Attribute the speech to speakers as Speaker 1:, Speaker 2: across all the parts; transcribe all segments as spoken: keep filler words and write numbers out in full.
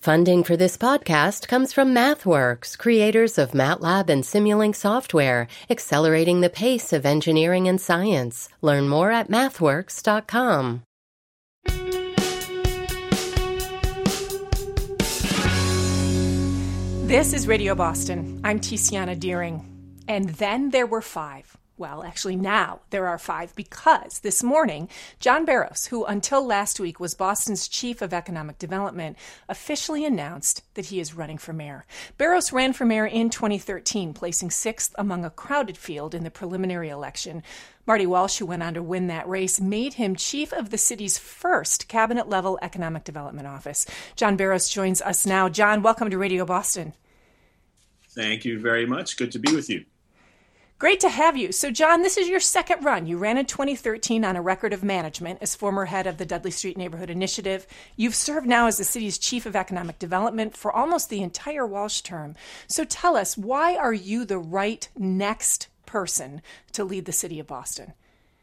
Speaker 1: Funding for this podcast comes from MathWorks, creators of MATLAB and Simulink software, accelerating the pace of engineering and science. Learn more at mathworks dot com.
Speaker 2: This is Radio Boston. I'm Tiziana Deering. And then there were five. Well, actually now there are five because this morning, John Barrows, who until last week was Boston's chief of economic development, officially announced that he is running for mayor. Barrows ran for mayor in twenty thirteen, placing sixth among a crowded field in the preliminary election. Marty Walsh, who went on to win that race, made him chief of the city's first cabinet-level economic development office. John Barrows joins us now. John, welcome to Radio Boston.
Speaker 3: Thank you very much. Good to be with you.
Speaker 2: Great to have you. So, John, this is your second run. You ran in twenty thirteen on a record of management as former head of the Dudley Street Neighborhood Initiative. You've served now as the city's chief of economic development for almost the entire Walsh term. So tell us, why are you the right next person to lead the city of Boston?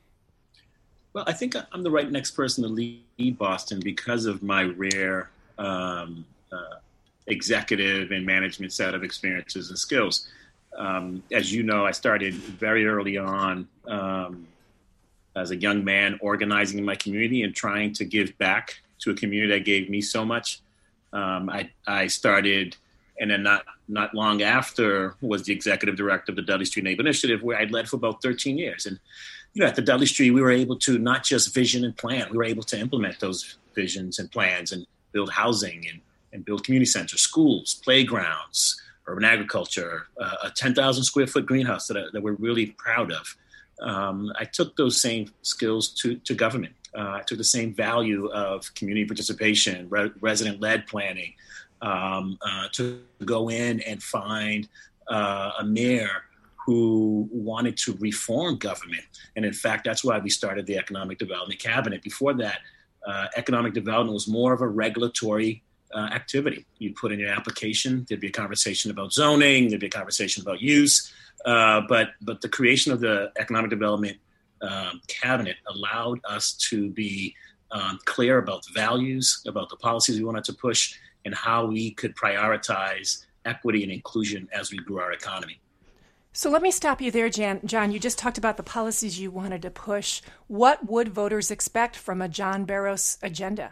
Speaker 3: Well, I think I'm the right next person to lead Boston because of my rare um, uh, executive and management set of experiences and skills. Um, as you know, I started very early on um, as a young man organizing in my community and trying to give back to a community that gave me so much. Um, I, I started, and then not not long after, was the executive director of the Dudley Street Neighborhood Initiative, where I'd led for about thirteen years. And you know, at the Dudley Street, we were able to not just vision and plan, we were able to implement those visions and plans and build housing and, and build community centers, schools, playgrounds, urban agriculture, uh, a ten thousand square foot greenhouse that, I, that we're really proud of. Um, I took those same skills to, to government. Uh, I took the same value of community participation, re- resident-led planning, um, uh, to go in and find uh, a mayor who wanted to reform government. And in fact, that's why we started the Economic Development Cabinet. Before that, uh, economic development was more of a regulatory Uh, activity. You'd put in your application, there'd be a conversation about zoning, there'd be a conversation about use, uh, but but the creation of the Economic Development um, Cabinet allowed us to be um, clear about the values, about the policies we wanted to push, and how we could prioritize equity and inclusion as we grew our economy.
Speaker 2: So let me stop you there, Jan. John. You just talked about the policies you wanted to push. What would voters expect from a John Barrows agenda?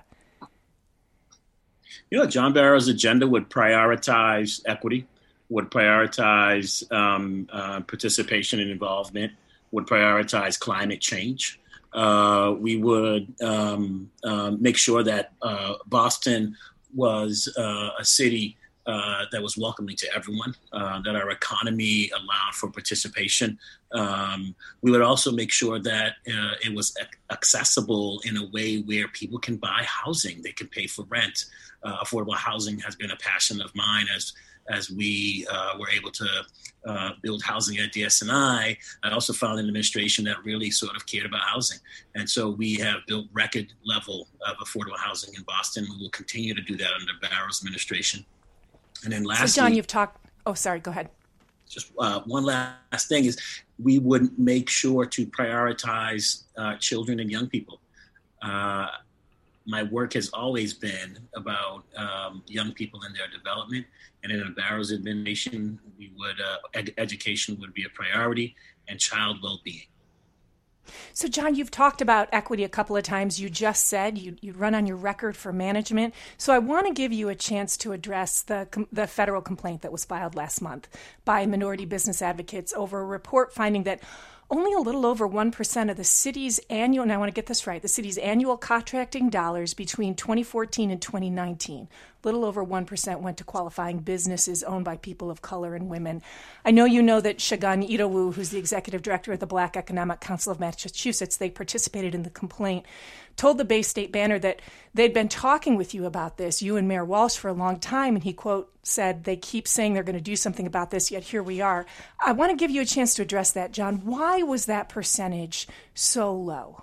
Speaker 3: You know, John Barrows' agenda would prioritize equity, would prioritize um, uh, participation and involvement, would prioritize climate change. Uh, we would um, uh, make sure that uh, Boston was uh, a city uh, that was welcoming to everyone, uh, that our economy allowed for participation. Um, we would also make sure that uh, it was accessible in a way where people can buy housing, they can pay for rent. Uh, affordable housing has been a passion of mine as as we uh, were able to uh, build housing at D S N I. I also found an administration that really sort of cared about housing. And so we have built record level of affordable housing in Boston. We will continue to do that under Barrows' administration. And then lastly—
Speaker 2: So John, you've talked— oh, sorry, go ahead.
Speaker 3: Just uh, one last thing is we would make sure to prioritize uh, children and young people. Uh, My work has always been about um, young people and their development. And in a Barrows administration, we would uh, ed- education would be a priority, and child well-being.
Speaker 2: So, John, you've talked about equity a couple of times. You just said you, you'd run on your record for management. So I want to give you a chance to address the the federal complaint that was filed last month by minority business advocates over a report finding that only a little over one percent of the city's annual, and I want to get this right, the city's annual contracting dollars between twenty fourteen and twenty nineteen, little over one percent went to qualifying businesses owned by people of color and women. I know you know that Shagun Idowu, who's the executive director of the Black Economic Council of Massachusetts, they participated in the complaint, told the Bay State Banner that they'd been talking with you about this, you and Mayor Walsh, for a long time, and he, quote, said, they keep saying they're going to do something about this, yet here we are. I want to give you a chance to address that, John. Why was that percentage so low?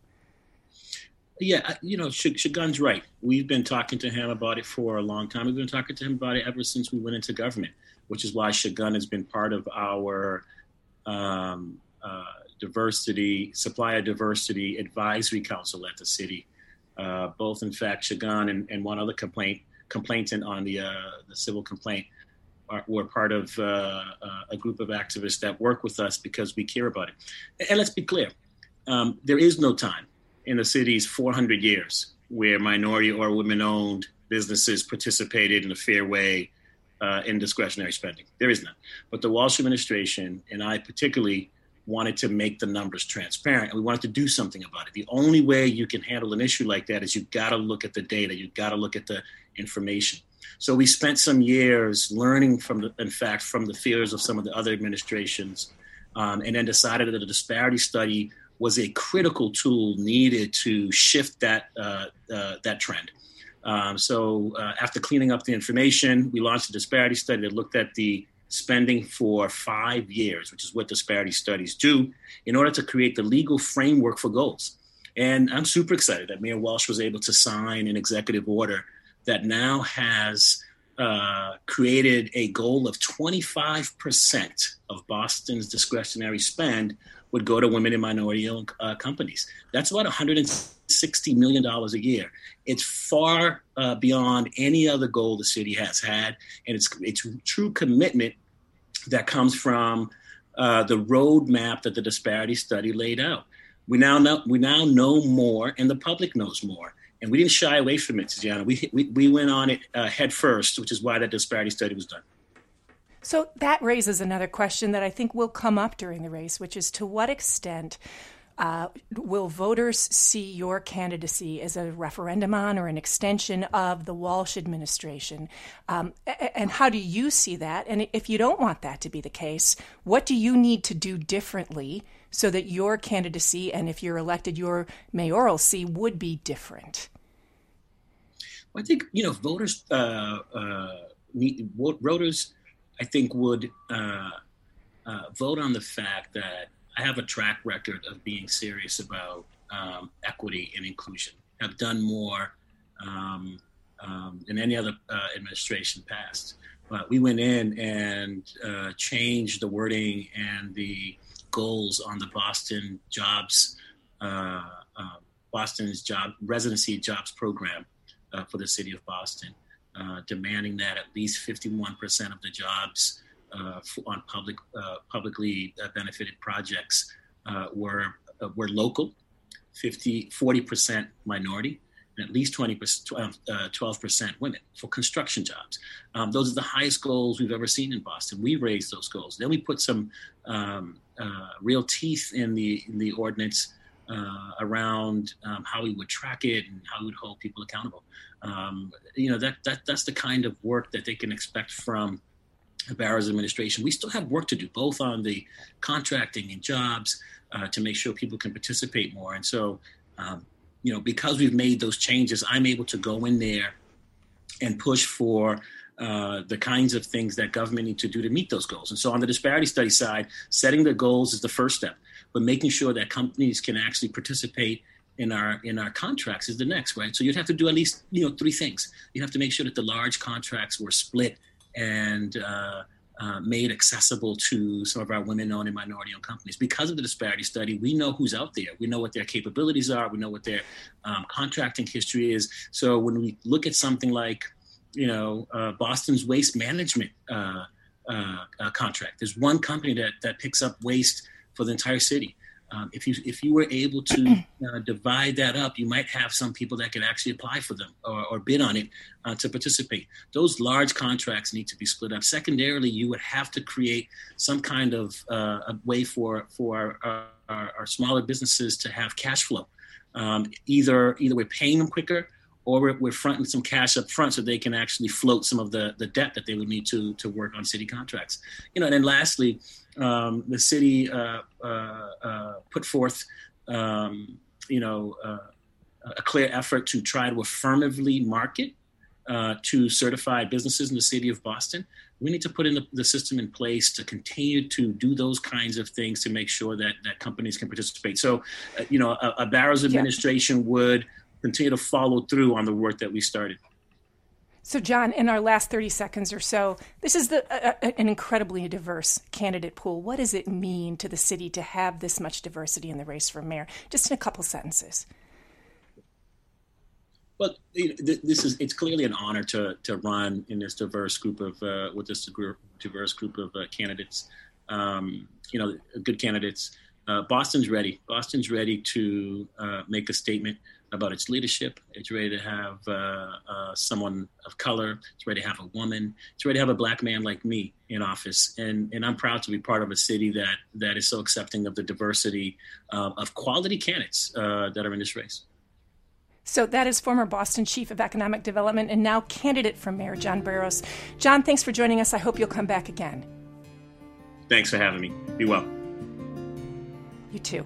Speaker 3: Yeah, you know, Shagun's right. We've been talking to him about it for a long time. We've been talking to him about it ever since we went into government, which is why Shagun has been part of our um, uh, diversity, supplier diversity advisory council at the city. Uh, both, in fact, Shagun and, and one other complaint complainant on the uh, the civil complaint are, were part of uh, uh, a group of activists that work with us because we care about it. And let's be clear, um, there is no time in the city's four hundred years where minority or women-owned businesses participated in a fair way uh, in discretionary spending. There is none. But the Walsh administration, and I particularly, wanted to make the numbers transparent, and we wanted to do something about it. The only way you can handle an issue like that is you've got to look at the data. You've got to look at the information. So we spent some years learning from, the, in fact, from the fears of some of the other administrations, um, and then decided that a disparity study was a critical tool needed to shift that uh, uh, that trend. Um, so uh, after cleaning up the information, we launched a disparity study that looked at the spending for five years, which is what disparity studies do, in order to create the legal framework for goals. And I'm super excited that Mayor Walsh was able to sign an executive order that now has uh, created a goal of twenty-five percent of Boston's discretionary spend would go to women and minority-owned uh, companies. That's about one hundred sixty million dollars a year. It's far uh, beyond any other goal the city has had, and it's it's true commitment that comes from uh, the roadmap that the disparity study laid out. We now know we now know more, and the public knows more, and we didn't shy away from it, Tiziana. We we, we went on it uh, head first, which is why that disparity study was done.
Speaker 2: So that raises another question that I think will come up during the race, which is to what extent Uh, will voters see your candidacy as a referendum on or an extension of the Walsh administration? Um, and how do you see that? And if you don't want that to be the case, what do you need to do differently so that your candidacy, and if you're elected, your mayoralcy would be different?
Speaker 3: Well, I think, you know, voters, uh, uh, need, voters, I think, would uh, uh, vote on the fact that I have a track record of being serious about um, equity and inclusion. I've done more um, um, than any other uh, administration past. But we went in and uh, changed the wording and the goals on the Boston jobs, uh, uh, Boston's job residency jobs program uh, for the city of Boston, uh, demanding that at least fifty-one percent of the jobs Uh, on public, uh, publicly uh, benefited projects uh, were uh, were local, fifty, forty percent minority, and at least twenty percent, twelve percent women for construction jobs. Um, those are the highest goals we've ever seen in Boston. We raised those goals. Then we put some um, uh, real teeth in the in the ordinance uh, around um, how we would track it and how we would hold people accountable. Um, you know, that that that's the kind of work that they can expect from Barra's administration. We still have work to do, both on the contracting and jobs, uh, to make sure people can participate more. And so, um, you know, because we've made those changes, I'm able to go in there and push for uh, the kinds of things that government need to do to meet those goals. And so on the disparity study side, setting the goals is the first step, but making sure that companies can actually participate in our in our contracts is the next, right? So you'd have to do at least, you know, three things. You have to make sure that the large contracts were split and uh, uh, made accessible to some of our women-owned and minority-owned companies. Because of the disparity study, we know who's out there. We know what their capabilities are. We know what their um, contracting history is. So when we look at something like, you know, uh, Boston's waste management uh, uh, uh, contract, there's one company that that picks up waste for the entire city. Um, if you if you were able to uh, divide that up, you might have some people that could actually apply for them or, or bid on it uh, to participate. Those large contracts need to be split up. Secondarily, you would have to create some kind of uh, a way for for our, our, our smaller businesses to have cash flow. Um, either either we're paying them quicker, or we're, we're fronting some cash up front so they can actually float some of the, the debt that they would need to to work on city contracts. You know, and then lastly, um, the city uh, uh, uh, put forth, um, you know, uh, a clear effort to try to affirmatively market uh, to certified businesses in the city of Boston. We need to put in the, the system in place to continue to do those kinds of things to make sure that that companies can participate. So, uh, you know, a, a Barra's administration yeah. would continue to follow through on the work that we started.
Speaker 2: So, John, in our last thirty seconds or so, this is the, uh, an incredibly diverse candidate pool. What does it mean to the city to have this much diversity in the race for mayor? Just in a couple sentences.
Speaker 3: Well, this is it's clearly an honor to to run in this diverse group of uh, with this diverse group of uh, candidates. Um, you know, good candidates. Uh, Boston's ready. Boston's ready to uh, make a statement about its leadership. It's ready to have uh, uh, someone of color. It's ready to have a woman. It's ready to have a black man like me in office. And and I'm proud to be part of a city that that is so accepting of the diversity uh, of quality candidates uh, that are in this race.
Speaker 2: So that is former Boston Chief of Economic Development and now candidate for Mayor John Barros. John, thanks for joining us. I hope you'll come back again.
Speaker 3: Thanks for having me. Be well.
Speaker 2: You too.